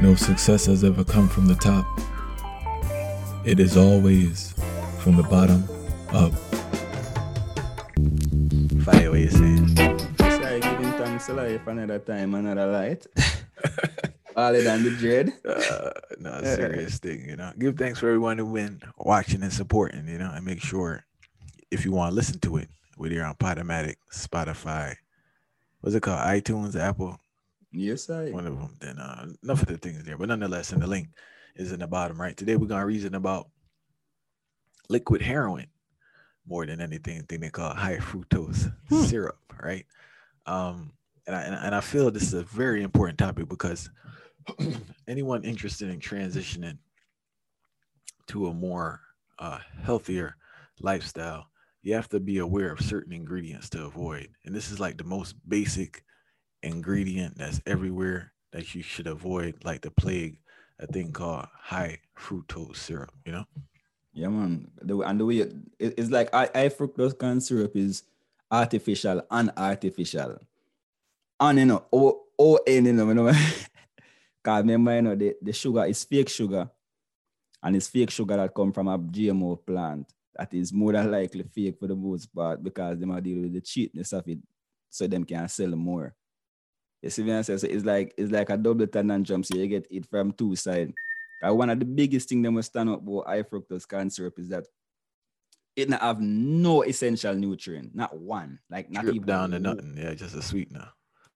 No success has ever come from the top. It is always from the bottom up. Fire, what you saying? Sorry, giving thanks to life another time, another light. All it on the dread. No, serious thing, you know. Give thanks for everyone who been watching and supporting, you know, and make sure if you want to listen to it, whether you're on Podomatic, Spotify, what's it called? iTunes, Apple, Yes, I. one of them. Then enough of the things there, but nonetheless, and the link is in the bottom right. Today we're gonna reason about liquid heroin more than anything. Thing they call high fructose syrup, right? And I feel this is a very important topic because anyone interested in transitioning to a more healthier lifestyle, you have to be aware of certain ingredients to avoid. And this is like the most basic ingredient that's everywhere that you should avoid, like the plague, a thing called high fructose syrup, you know? Yeah, man. And the way it's like high fructose corn syrup is artificial and artificial. And because remember, the sugar is fake sugar, and it's fake sugar that come from a GMO plant that is more than likely fake for the most part because they might deal with the cheapness of it so them can sell more. You see what I'm saying? So it's like a double conundrum. So you get it from two sides. One of the biggest things that must stand up about high fructose corn syrup is that it not have no essential nutrient, not one, like not Drip even down to nothing. Yeah, just a sweetener.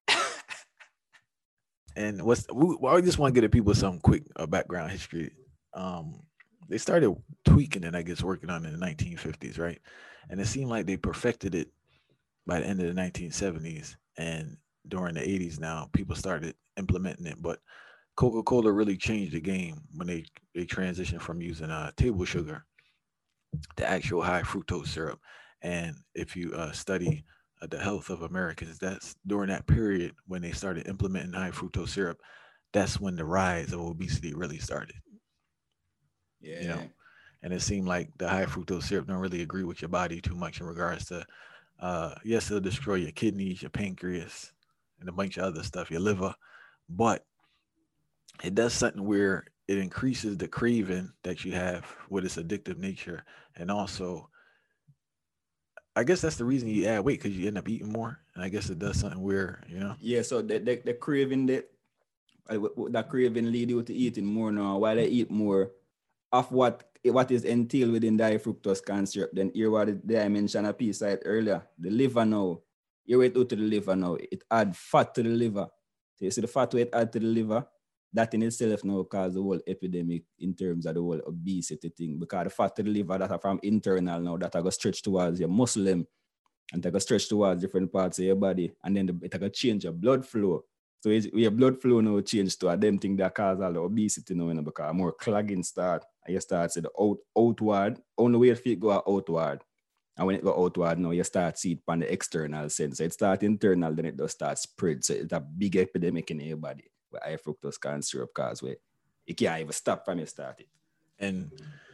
And I just want to give the people some quick background history. They started tweaking it, I guess, working on it in the 1950s, right? And it seemed like they perfected it by the end of the 1970s. And during the 80s now, people started implementing it. But Coca-Cola really changed the game when they transitioned from using table sugar to actual high fructose syrup. And if you study the health of Americans, that's during that period when they started implementing high fructose syrup, that's when the rise of obesity really started. yeah. You know, and it seemed like the high fructose syrup don't really agree with your body too much in regards to, yes, it'll destroy your kidneys, your pancreas, and a bunch of other stuff, your liver, but it does something where it increases the craving that you have with its addictive nature, and also I guess that's the reason you add weight because you end up eating more. And I guess it does something weird, you know? Yeah, so the craving that craving lead you to eating more now. While I eat more of what is entailed within the high fructose corn syrup, then here what I mentioned a piece right earlier. The liver now. Here it out to the liver now. It add fat to the liver. So you see the fat weight add to the liver, that in itself now cause the whole epidemic in terms of the whole obesity thing. Because the fat to the liver that are from internal now that are going to stretch towards your muscle them and they go stretch towards different parts of your body, and then it go change your blood flow. So your blood flow now change to a them thing that cause all the obesity now, because more clogging start, and you start see the outward, only way your feet go outward. And when it go outward now, you start see it on the external sense. So it start internal, then it does start spread. So it's a big epidemic in your body where high fructose corn syrup cause where you can't even stop from you start it. And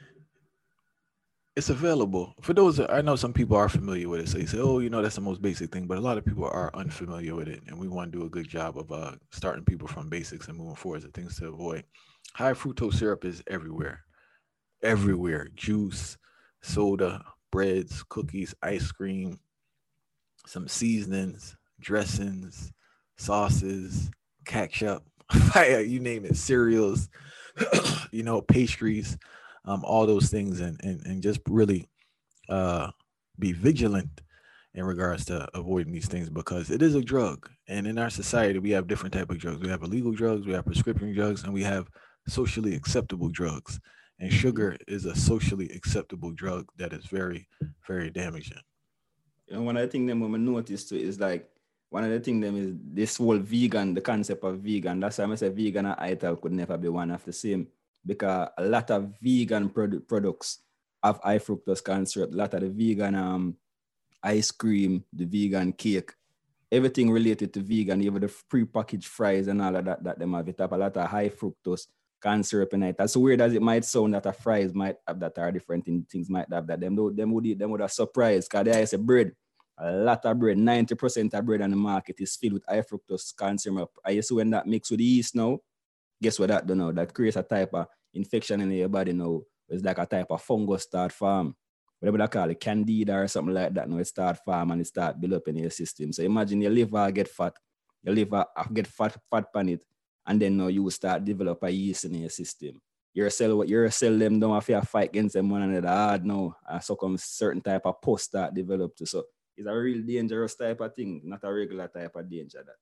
it's available for those. I know some people are familiar with it, so you say, "Oh, you know, that's the most basic thing." But a lot of people are unfamiliar with it, and we want to do a good job of starting people from basics and moving forward to things to avoid. High fructose syrup is everywhere, everywhere. Juice, soda, breads, cookies, ice cream, some seasonings, dressings, sauces, ketchup, you name it, cereals, you know, pastries, all those things, and just really be vigilant in regards to avoiding these things because it is a drug. And in our society, we have different type of drugs. We have illegal drugs, we have prescription drugs, and we have socially acceptable drugs. And sugar is a socially acceptable drug that is very, very damaging. You know, one of the things that I noticed too is like one of the things them is this whole vegan, the concept of vegan. That's why I say vegan and ital could never be one of the same because a lot of vegan products have high fructose corn syrup. A lot of the vegan ice cream, the vegan cake, everything related to vegan, even the pre-packaged fries and all of that them have it have a lot of high fructose corn syrup in it. As weird as it might sound that a fries might have that are different things might have that. Them would have surprised because there is a bread. A lot of bread, 90% of bread on the market is filled with high fructose corn syrup. I see when that mix with the yeast now, guess what that do now? That creates a type of infection in your body now. It's like a type of fungus start form. Whatever they call it, candida or something like that. Now it start form and it start build up in your system. So imagine your liver get fat, your liver get fat on it, and then now you will start develop a yeast in your system. Your cell them don't have to fight against them one another hard now. So come certain type of pus start develop too. So it's a real dangerous type of thing, not a regular type of danger that.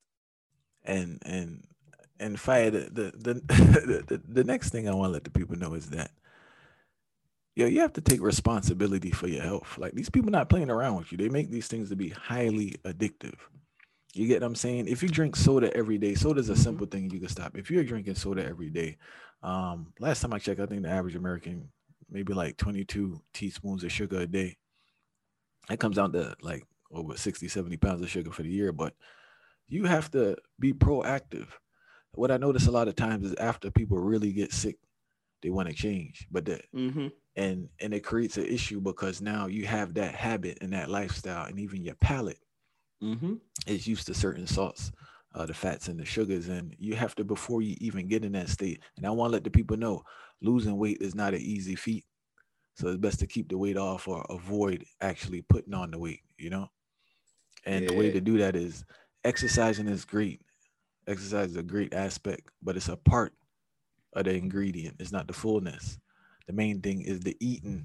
And fire the next thing I want to let the people know is that you have to take responsibility for your health. Like these people not playing around with you. They make these things to be highly addictive. You get what I'm saying? If you drink soda every day, soda is a simple thing you can stop. If you're drinking soda every day, last time I checked, I think the average American maybe like 22 teaspoons of sugar a day. That comes out to like over 60, 70 pounds of sugar for the year. But you have to be proactive. What I notice a lot of times is after people really get sick, they want to change, but and it creates an issue because now you have that habit and that lifestyle, and even your palate is used to certain salts, the fats and the sugars, and you have to, before you even get in that state. And I want to let the people know, losing weight is not an easy feat, so it's best to keep the weight off or avoid actually putting on the weight, and the way to do that is exercising is great. Exercise is a great aspect, but it's a part of the ingredient. It's not the fullness. The main thing is the eating.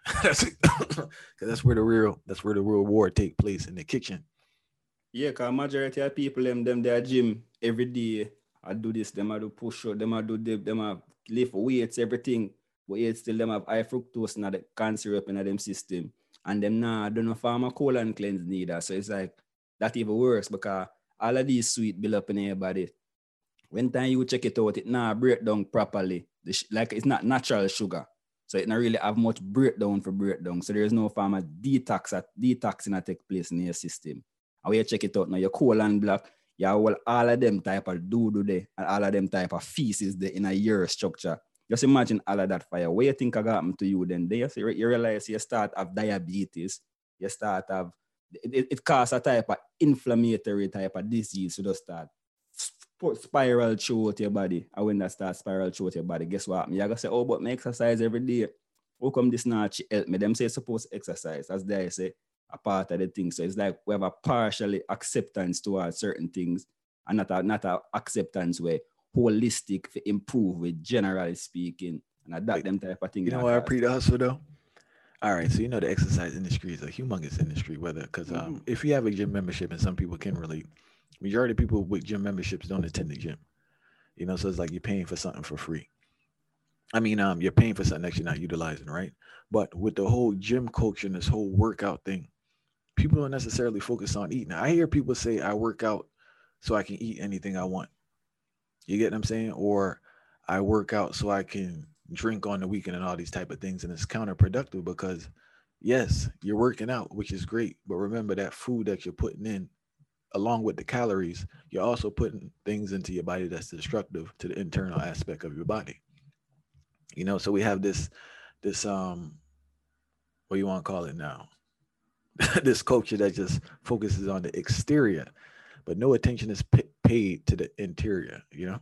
That's where the real war take place, in the kitchen. Yeah, because majority of people them their gym every day. I do this, them I do push up, them I do dip, them I lift weights, everything. But yet still them have high fructose in the corn syrup in them system. And them I don't know pharma colon cleanse neither. So it's like that even worse, because all of these sweet build up in your body. When time you check it out, it break down properly. Like it's not natural sugar. So it not really have much breakdown. So there is no form of detoxing that take place in your system. And when you check it out now, your colon block, you have all of them type of doo-doo there, and all of them type of feces there in a year structure. Just imagine all of that fire. What you think happened to you then? You realize you start have diabetes, you start have, it causes a type of inflammatory type of disease. So just start spiral throughout your body. And when that starts spiral throughout your body, guess what? You're going to say, oh, but I exercise every day. How come this not help me? Them say supposed to exercise. As they say, a part of the thing. So it's like we have a partially acceptance towards certain things, and not a acceptance where holistic to improve with, generally speaking. And that them type of thing. You know why I pre the hustle though? All right, so the exercise industry is a humongous industry, because if you have a gym membership, and some people can relate, majority of people with gym memberships don't attend the gym. So it's like you're paying for something for free. I mean, you're paying for something that you're not utilizing, right? But with the whole gym culture and this whole workout thing, people don't necessarily focus on eating. I hear people say, I work out so I can eat anything I want. You get what I'm saying? Or I work out so I can drink on the weekend and all these type of things. And it's counterproductive because, yes, you're working out, which is great. But remember that food that you're putting in, along with the calories, you're also putting things into your body that's destructive to the internal aspect of your body. So we have this what do you want to call it now? This culture that just focuses on the exterior, but no attention is paid to the interior,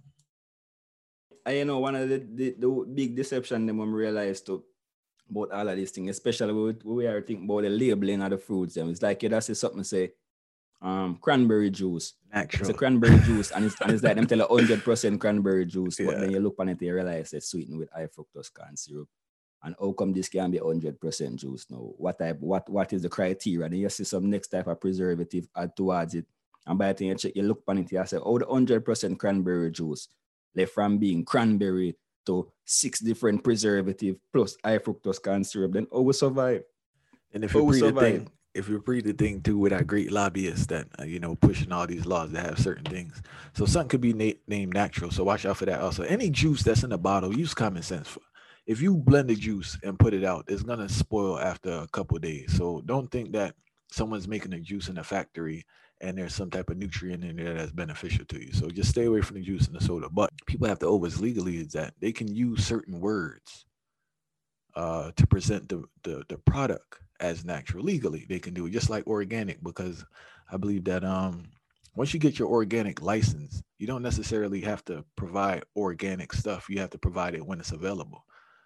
And one of the big deception them when we realized too about all of these things, especially when we are thinking about the labeling of the fruits. It's like you just say something, say cranberry juice. Natural. It's a cranberry juice, and it's like them tell you 100% cranberry juice, but then you look on it and you realize it's sweetened with high fructose corn syrup. And how come this can be 100% juice now? What is the criteria? Then you see some next type of preservative add towards it. And by the time you check, you look on it, you say, oh, the 100% cranberry juice, left from being cranberry to 6 different preservative plus high fructose corn syrup, then how we survive? And if you read the thing too with our great lobbyists that pushing all these laws that have certain things, so something could be named natural. So watch out for that. Also, any juice that's in a bottle, use common sense. If you blend the juice and put it out, it's gonna spoil after a couple of days. So don't think that someone's making a juice in a factory and there's some type of nutrient in there that's beneficial to you. So just stay away from the juice and the soda. But people have to always legally is that they can use certain words to present the product as natural. Legally they can do it, just like organic, because I believe that once you get your organic license, you don't necessarily have to provide organic stuff. You have to provide it when it's available.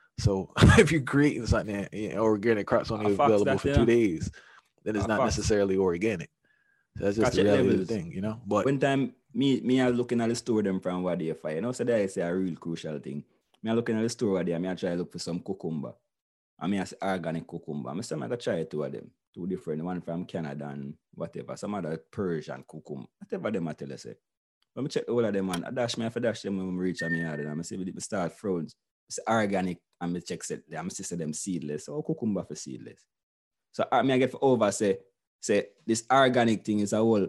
So if you're creating something that organic crops only A fox available that, for yeah. 2 days, then it's A not fox. necessarily organic. So that's just Catch the it reality of levels. the thing, you know. But When time me I looking at the store them from what they find, you know, so that is a real crucial thing. Me I looking at the store what there, me I try to look for some cucumber. I mean, I say organic cucumber. I say I gotta try two of them, two different, one from Canada and whatever, some other Persian cucumber, whatever them I tell you say. Let me check all of them and I dash me if I dash them when we reach a me yard and I say we start frowns. It's organic and me check set them, I say them seedless. So cucumber for seedless. So me I get for over say this organic thing is a whole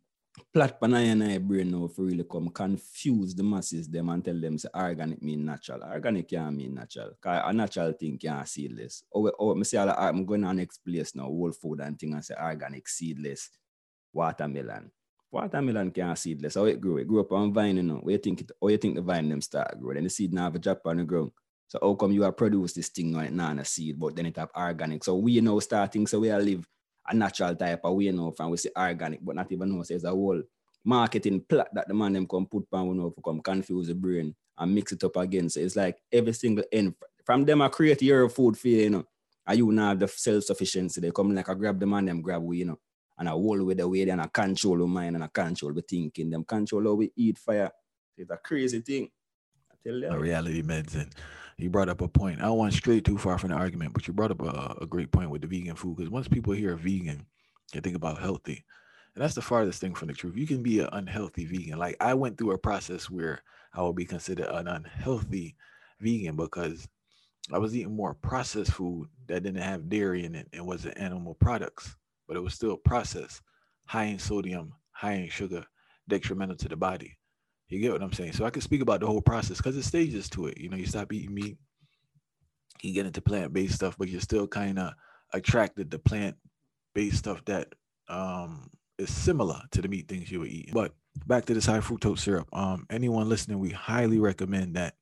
plot pan and I brain now for really come confuse the masses them and tell them say organic mean natural. Organic can't mean natural. Cause a natural thing can't seedless. Me say I'm going to next place now, whole food and thing and say organic seedless watermelon. Watermelon can't seedless. How it grew? It grew up on vine, you know. How you think the vine them start grow? Then the seed now have a drop on the ground. So how come you have produced this thing on it now a seed, but then it have organic? So we now starting, so we are live a natural type of way now from we say organic, but not even know there's a whole marketing plot that the man them come put on we know for come confuse the brain and mix it up again. So it's like every single end from them I create your food for you, you know. And you now have the self-sufficiency. They come like I grab the man, them grab we, you know. And I hold with the way and I control the mind and I control the thinking. Them control how we eat fire. It's a crazy thing. I tell you. a reality meds, and you brought up a point. I don't want to stray too far from the argument, but you brought up a great point with the vegan food, because once people hear vegan, they think about healthy. And that's the farthest thing from the truth. You can be an unhealthy vegan. Like I went through a process where I would be considered an unhealthy vegan because I was eating more processed food that didn't have dairy in it and wasn't animal products, but it was still processed, high in sodium, high in sugar, detrimental to the body. You get what I'm saying? So I can speak about the whole process because there's stages to it. You know, you stop eating meat, you get into plant-based stuff, but you're still kind of attracted to plant-based stuff that is similar to the meat things you were eating. But back to this high fructose syrup. Anyone listening, we highly recommend that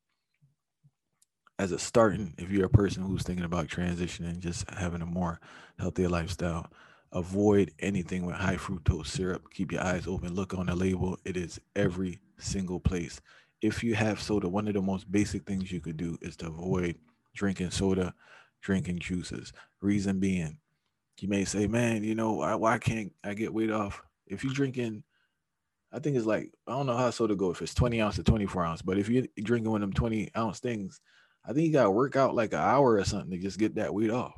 as a starting, if you're a person who's thinking about transitioning, just having a more healthier lifestyle, avoid anything with high fructose syrup. Keep your eyes open. Look on the label. It is every single place. If you have soda, one of the most basic things you could do is to avoid drinking soda, drinking juices. Reason being, you may say, man, you know, why can't I get weight off? If you're drinking, I think it's like, I don't know how soda go, if it's 20 ounce or 24 ounce, but if you're drinking one of them 20-ounce things, I think you got to work out like an hour or something to just get that weight off.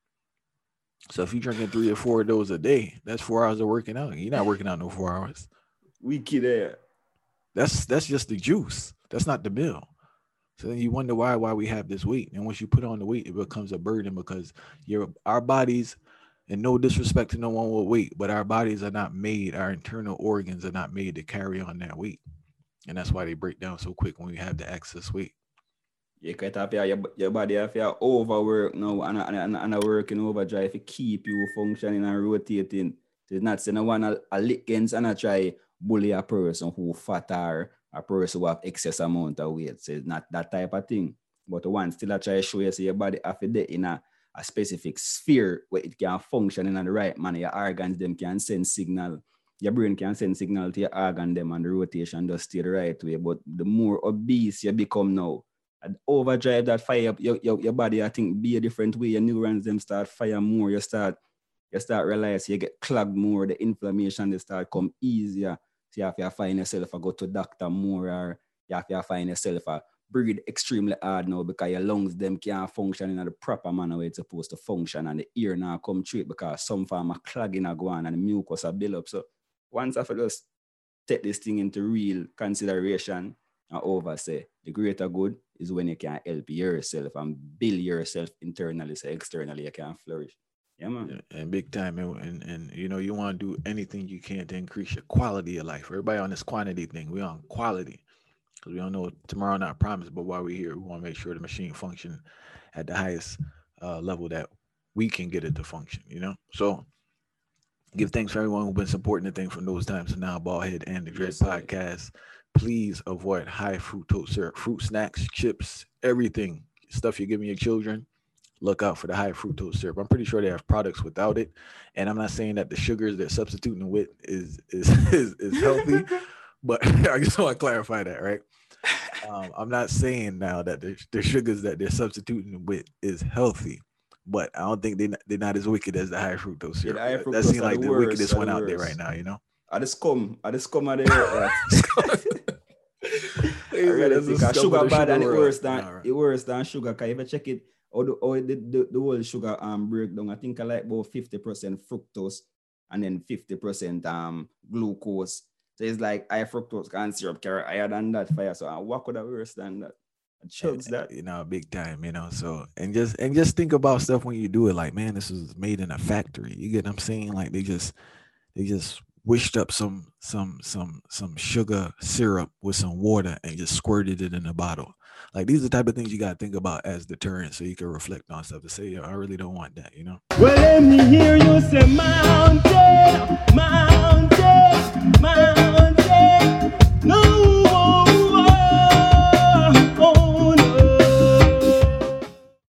So if you're drinking 3 or 4 of those a day, that's 4 hours of working out. You're not working out no 4 hours. We kid there. That's just the juice. That's not the meal. So then you wonder why we have this weight. And once you put on the weight, it becomes a burden because our bodies, and no disrespect to no one with weight, but our bodies are not made, our internal organs are not made to carry on that weight. And that's why they break down so quick when we have the excess weight. You can't have your body have your overwork now and a working overdrive to keep you functioning and rotating. It's not saying I want a lick against and I try bully a person who fat or a person who have excess amount of weight. So it's not that type of thing. But the one still I try to show you so your body have to in a specific sphere where it can function in the right manner. Your organs them can send signal. Your brain can send signal to your organ them and the rotation does stay the right way. But the more obese you become now, and overdrive that fire your body, I think, be a different way. Your neurons them start fire more. You start realize you get clogged more. The inflammation they start come easier. So you have to find yourself go to doctor more, or you have to find yourself breathe extremely hard now because your lungs them can't function in the proper manner way it's supposed to function, and the ear now come through it because some form of clogging are going and the mucus are build up. So once I just take this thing into real consideration and over say the greater good is when you can help yourself and build yourself internally, so externally you can flourish. Yeah, man. Yeah, and big time. And you know, you want to do anything you can to increase your quality of life. Everybody on this quantity thing, we on quality. Because we don't know tomorrow not promised, but while we're here, we want to make sure the machine function at the highest level that we can get it to function, you know? So give thanks for everyone who's been supporting the thing from those times to now, Ballhead and the Dread Yes, sir. Podcast. Please avoid high fructose syrup, fruit snacks, chips, everything, stuff you're giving your children. look out for the high fructose syrup. I'm pretty sure they have products without it, and I'm not saying that the sugars they're substituting with is healthy, but I just want to clarify that, right? I'm not saying now that the sugars that they're substituting with is healthy, but I don't think they're not as wicked as the high fructose syrup. Yeah, fructose that seems like the wickedest one out there right now, you know? I just come out of there. Sugar bad and it worse than sugar. Can you ever check it? Or the whole sugar breakdown? I think I like about 50% fructose and then 50% glucose. So it's like high fructose corn syrup carry higher than that fire. So what could have worse than that? Chugs that, you know, big time, you know. So and just think about stuff when you do it, like, man, this was made in a factory. You get what I'm saying? Like they just wished up some sugar syrup with some water and just squirted it in a bottle. Like these are the type of things you gotta think about as deterrents, so you can reflect on stuff and say, yo, I really don't want that, you know. Well, let me hear you say mountain, mountain, mountain. No.